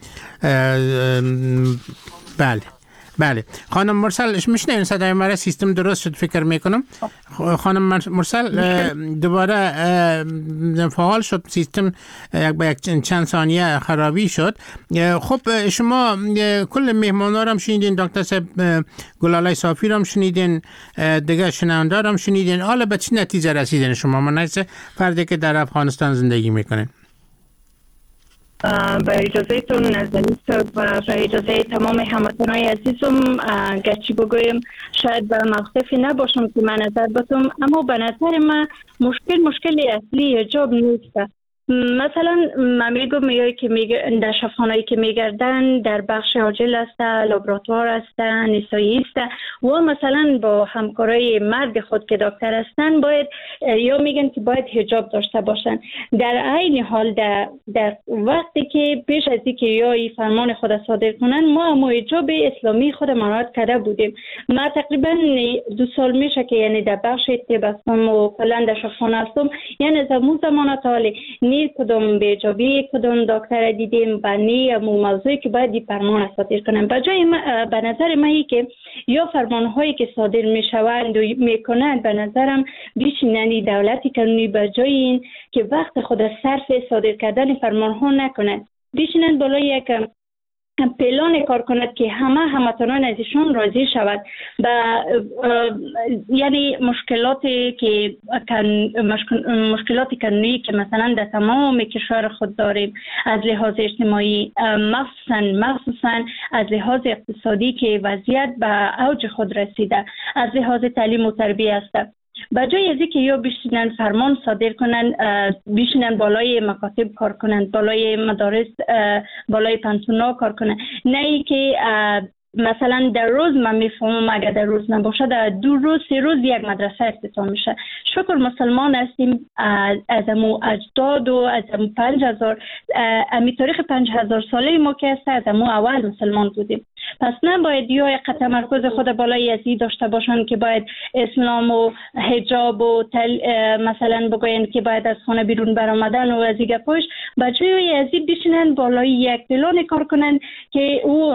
بله بله. خانم مرسل میشنین صدای مرا؟ سیستم درست شد فکر میکنم. خانم مرسل دوباره فعال شد سیستم، یک یک چند ثانیه خرابی شد. خب شما کل مهمانا رو هم شنیدین، دکتر صاحب گلالای صافی رو هم شنیدین، دیگه شنونده رو هم شنیدین. حالا به چه نتیجه رسیدین شما مناسب فردی که در افغانستان زندگی میکنین؟ با اجازه تون نازنین صاحب و با اجازه تمام هموطنان عزیزم، گرچه بگویم شاید به موقفی نباشم که من نظر بدم، اما به نظر من مشکل مشکل اصلی حجاب نیست. مثلا من میگم میایی که میگه در شفاخانه‌ای که میگردن در بخش عاجل است، لابراتوار است، نسایی است و مثلا با همکارای مرد خود که دکتر هستن باید یا میگن که باید حجاب داشته باشن. در عین حال در, در وقتی که پیش از اینکه یا این فرمان خود صادر کنن ما هم حجاب اسلامی خود مراعات کرده بودیم. ما تقریبا دو سال میشه که یعنی در بخش طب هستم و کلا در شفاخانه هستم، یعنی از اون زمان تا حال نی کدوم به جابی کدوم دکتر دیدیم و نی موضوعی که باید فرمان صادر کنن. بجای به نظر من که یا فرمان هایی که صادر می شوند و میکنند به نظرم بیشیننی دولتی کنونی بجای این که وقت خود صرف صادر کردن فرمان ها نکنند، بیشینن بالای یک پلان کار کند که همه هموطنان ازشون راضی شود و یعنی مشکلاتی که مشکلات قانونی که مثلا در تمام کشور خود داریم از لحاظ اجتماعی، مخصوصا مخصوصا از لحاظ اقتصادی که وضعیت به اوج خود رسیده، از لحاظ تعلیم و تربیت است، بجای از اینکه یا بشینن فرمان صادر کنن بشینن بالای مکاتب کار کنن، بالای مدارس بالای پانتونا کار کنن، نه ای که مثلا در روز من میفهمم اگر در روز نباشه در دو روز سه روز یک مدرسه افتتاح میشه. شکر مسلمان هستیم از امو اجداد و از امو پنج هزار امی تاریخ پنج هزار ساله ما که هست از امو اول مسلمان بودیم. پس نباید یا یک تمرکز خود بالای ازی داشته باشن که باید اسلام و حجاب و تل مثلا بگوین که باید از خانه بیرون برآمدن و از این گپاش، بچه‌ی ازی بشینن بالای یک پلان کار کنن که او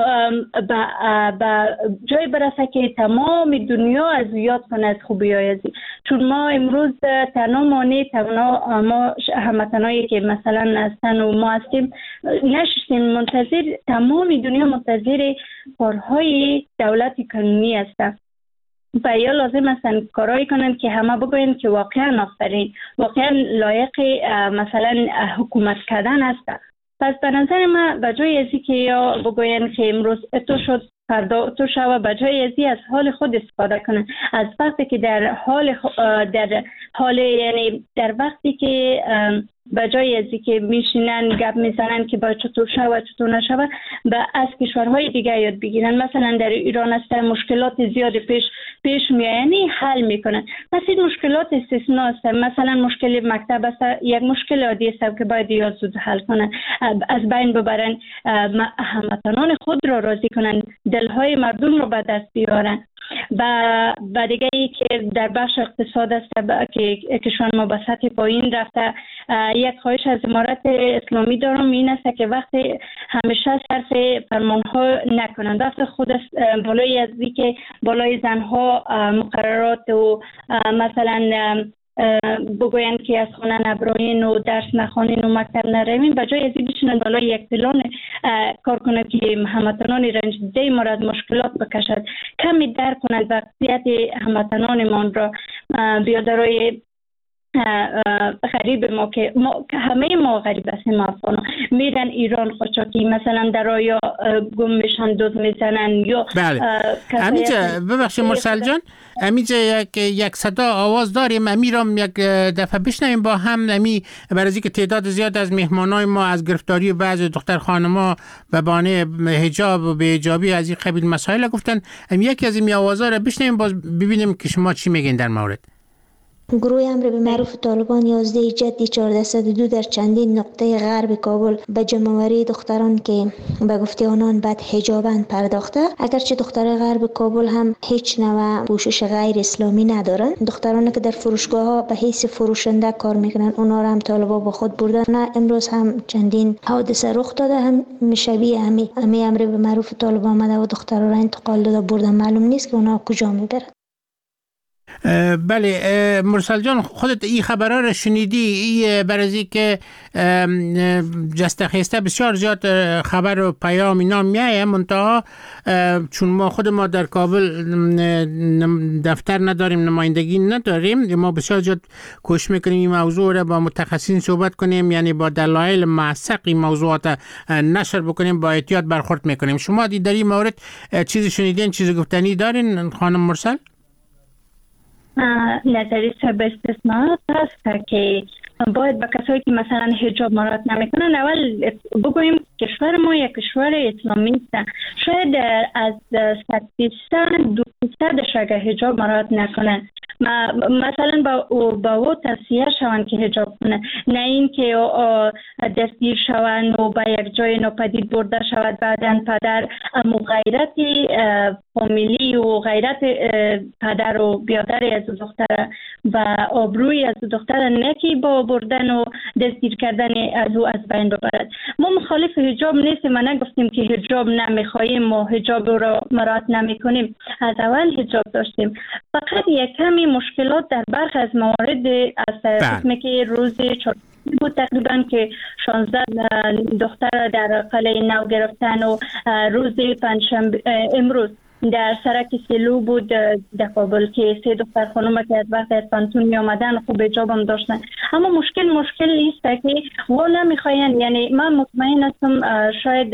با جای برسه که تمام دنیا از یاد کنه از خوبی های ازی. چون ما امروز تنها مانع تنها ما هموطنایی که مثلا هستن و ما هستیم نشستیم منتظر، تمام دنیا منتظر کارهای دولت قانونی هستند و یا لازم هستن کارایی کنند که همه بگوین که واقعا آفرین، واقعا لایق مثلا حکومت کردن هستند. پس به نظر من بجای ازی که یا بگوین که امروز تو شد فردا تو شو، بجای ازی از حال خود استفاده کنن، از وقتی که در حال در حال یعنی در وقتی که بجای ازی که میشینن گپ میزنن که با چطور شود چطور نشود و از کشورهای دیگه یاد بگیرن. مثلا در ایران است مشکلات زیاد پیش پیش میاد یعنی حل میکنن، پس این مشکلات استثنا است. مثلا مشکل مکتب است یک مشکل عادی است که باید یا زود حل کنن، از بین ببرن، هموطنان خود را راضی کنن، دلهای مردم را به دست بیارن. و و دیگه ای که در بخش اقتصاد است که کشور ما به سطح پایین رفته، یک خواهش از امارت اسلامی دارم این است که وقتی همیشه صرف فرمان ها نکنند، وقتی خود بالای از که بالای زنها مقررات و مثلا بگوین که از خانه نبرایین و درس نخوانین و مکتب نروین، بجای از این بشینن بالای یک پلان کار کنند که هموطنان رنج دیده ما را از مشکلات بکشد، کمی درک کنند وضعیت هموطنانمان را بیادرای غریب ما که ما همه ما غریب هستیم، ما افغانا میرن ایران قاچاقی مثلا در آیا گم میشن دزد میزنن یا بله. امیجا ببخشید مرسل جان، امیجا یک یک صدا آواز داریم، امیرام یک دفعه بشنویم با هم. امی برای که تعداد زیاد از مهمانای ما از گرفتاری بعضی دختر خانما به بهانه حجاب و بی‌حجابی از این قبیل مسائل گفتن، امی یکی از این آوازا رو بشنویم باز ببینیم که شما چی میگین در مورد. گروه امر به معروف طالبان یازده جدی چهارده صد و دو در چندین نقطه غرب کابل به جمع‌آوری دختران که به گفته آنان بعد حجابند پرداخته. اگرچه دختر غرب کابل هم هیچ نوع پوشش غیر اسلامی ندارند، دخترانی که در فروشگاه ها به حیث فروشنده کار میکنن اونا را هم طالبا با خود بردن. نه امروز هم چندین حادثه رخ داده هم شبیه همی همی امر به معروف طالبان آمده و دخترها را انتقال داده بردن، معلوم نیست که اونا کجا میبرن. بله مرسل جان، خودت این خبرها رو شنیدی؟ ای برازی که جستخیسته بسیار زیاد خبر و پیام اینا میایه، منتها چون ما خود ما در کابل دفتر نداریم، نمایندگی نداریم، ما بسیار زیاد کوشش میکنیم این موضوع رو با متخصصین صحبت کنیم، یعنی با دلایل موثق این موضوعات نشر بکنیم، با احتیاط برخورد میکنیم. شما در این مورد چیزی شنیدین، چیزی گفتنی دارین خانم مرسل؟ نظری به استثناءات هست که باید به کسایی که مثلا حجاب مراعات نمیکنن اول بگوییم کشور ما یک کشور اسلامی است. شاید از صد فیصد دو فیصدش اگر حجاب مراعات نکنن مثلا با با او توصیه شوند که حجاب کنه، نه این که دستگیر شوند و به یک جای ناپدید برده شود، بعداً پدر امو غیرت فامیلی و غیرت پدر و بیادر از دختر و آبروی از دختر نکی با بردن و دستگیر کردن از او از بین ببرد. ما مخالف حجاب نیستیم، ما نگفتیم که حجاب نمیخواهیم و حجاب را مراعات نمیکنیم، از اول حجاب داشتیم، فقط یک کمی مشکلات در برخی از موارد از قسمی که روزی چهار بود تقریبا که شانزده دختر در قلعه نو گرفتن و روز پنجشنبه امروز در سرک سلو بود در کابل که سه دختر خانم که از وقت از پانتون می آمدن خوب حجاب هم داشتن، اما مشکل مشکل است که و نمیخواین. یعنی من مطمئن هستم شاید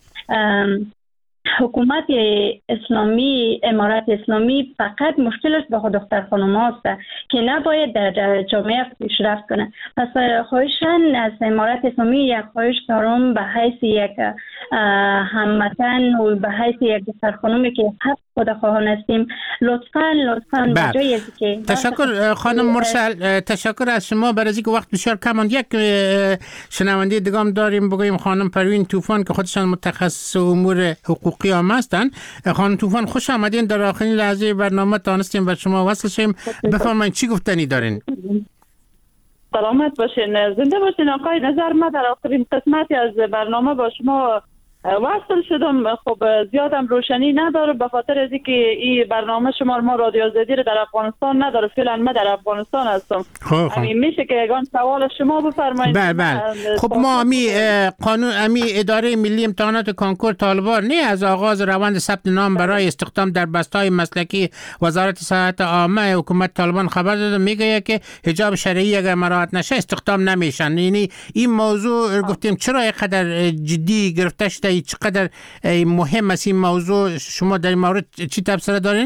حکومت اسلامی، امارات اسلامی فقط مشکلش با دختر خانم هاست که نباید در جامعه پیشرفت کنه. پس خواهشاً از امارات اسلامی یک خواهش دارم به حیث یک هموطن و به حیث یک دختر خانومی که حق خود خواهان هستیم، لطفاً لطفاً به جای از که تشکر خانم مرسل، تشکر از شما. برای اینکه وقت بسیار کم است، یک شنونده دیگه هم داریم، بگویم خانم پروین طوفان که خودشان متخصص امور حقوقی هم هستن. خانم طوفان خوش آمدین، در آخرین لحظه برنامه تانستیم و شما وصل شیم. بفرمایید چی گفتنی دارین؟ سلامت باشین، زنده باشین آقای نظر. ما در آخرین قسمتی از برنامه با شما وصل شدم، خب زیادم روشنی نداره به خاطر از اینکه این برنامه شما ما رادیو آزادی رو در افغانستان نداره، فعلا من در افغانستان هستم. همین میشه که یگان سوال شما بفرمایید. بله بله. خب ما امی قانون امی اداره ملی امتحانات کانکور طالبان نه از آغاز روند ثبت نام برای استخدام در بسته‌های مسلکی وزارت صحت عامه حکومت طالبان خبر داده، میگه که حجاب شرعی اگر مراعات نشه استخدام نمیشن. یعنی این موضوع گفتیم چرا اینقدر جدی گرفته شده، چقدر مهم است این موضوع، شما در این مورد چی تبصره دارین؟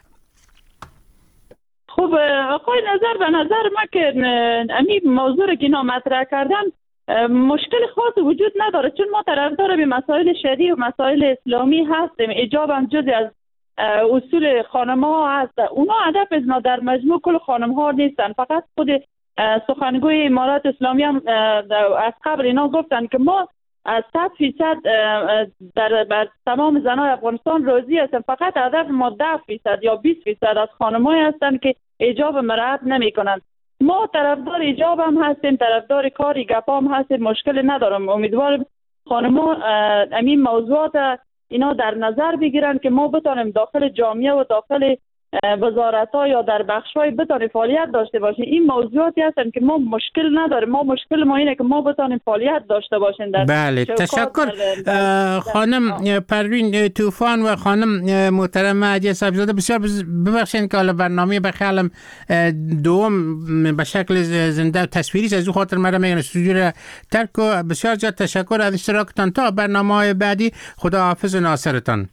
خب آقای نظر، به نظر ما که امی موضوع که اینا مطرح کردن مشکل خاص وجود نداره، چون ما طرفدار به مسائل شرعی و مسائل اسلامی هستیم. حجاب هم جزء از اصول خانم‌ها هست، اونا هدف از در مجموع کل خانم‌ها نیستن، فقط خود سخنگوی امارات اسلامی هم از قبل اینا گفتن که ما از صد فیصد در بر تمام زنای افغانستان راضی هستن، فقط هدف ما ده فیصد یا بیست فیصد از خانمایی هستن که حجاب مراعات نمی کنند. ما طرفدار حجاب هم هستیم، طرفدار کاری گپا هم هستیم، مشکل ندارم. امیدوارم خانم‌ها همین موضوعات اینا در نظر بگیرن که ما بتونیم داخل جامعه و داخل وزارت‌ها یا در بخش‌های بتونیم فعالیت داشته باشیم. این موضوعاتی هستن که ما مشکل نداریم، ما مشکل ما اینه که ما بتونیم فعالیت داشته باشیم. در بله تشکر خانم پروین طوفان و خانم محترمه عدیه صاحبزاده. بسیار ببخشید که حالا برنامه به خیالم دوم به شکل زنده و تصویری از او خاطر مرا میگن استودیو را ترک و بسیار زیاد تشکر از اشتراکتان. تا برنامه‌های بعدی خدا حافظ ناصرتان.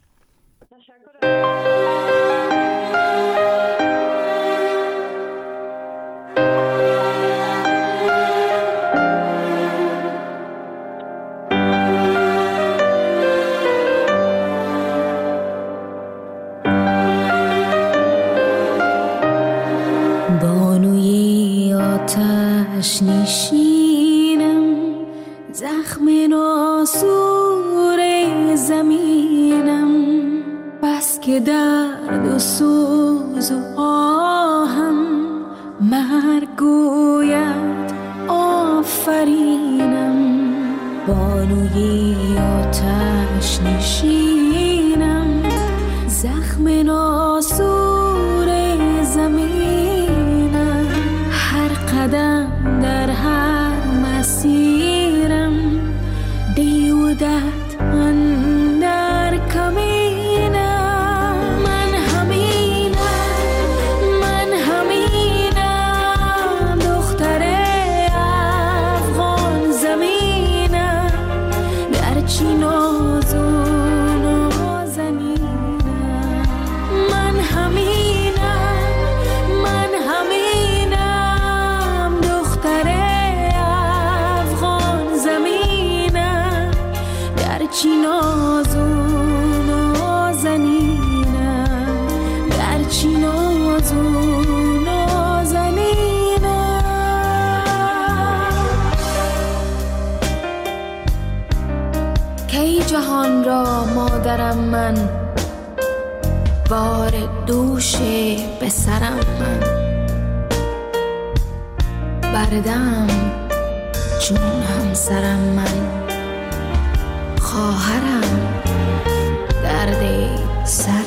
نشینم زخم ناسور زمینم، بس که درد و سوز و آهم مرگ گوید آفرینم. بانوی آتش نشینم زخم ناسور زمینم، زمینم، هر قدم در هر مسیرم دیودت اندر کمینم. من همینم، من همینم، دختر افغان زمینم، گرچه نازون و زنینم. من همینم، من همینم، دختر افغان زمینم، گرچه نازون و زنینم، گرچه نازون و زنینم. کی جهان را مادرم من، بار دوش به سرم من، بردم چون همسرم من، خواهرم درد سر